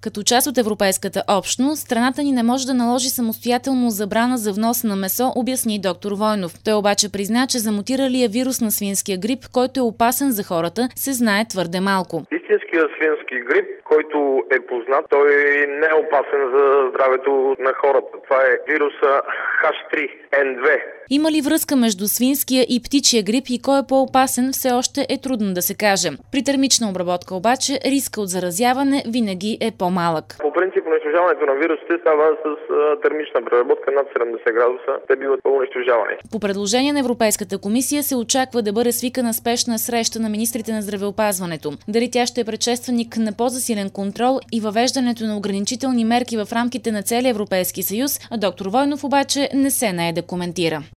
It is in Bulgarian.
Като част от европейската общност, страната ни не може да наложи самостоятелно забрана за внос на месо, обясни доктор Войнов. Той обаче призна, че за мутиралия вирус на свинския грип, който е опасен за хората, се знае твърде малко. Истинският свински грип, който е познат, той не е опасен за здравето на хората. Това е вируса H3N2. Има ли връзка между свинския и птичия грип и кой е по-опасен, все още е трудно да се каже. При термична обработка обаче риска от заразяване винаги е по-малък. По принцип унищожаването на вирусите става с термична преработка над 70 градуса. Те биват по-унищожавани. По предложение на Европейската комисия се очаква да бъде свикана спешна среща на министрите на здравеопазването. Дали тя ще е предшественик на по-засилен контрол и въвеждането на ограничителни мерки в рамките на целия Европейски съюз, доктор Войнов обаче не се нае да коментира.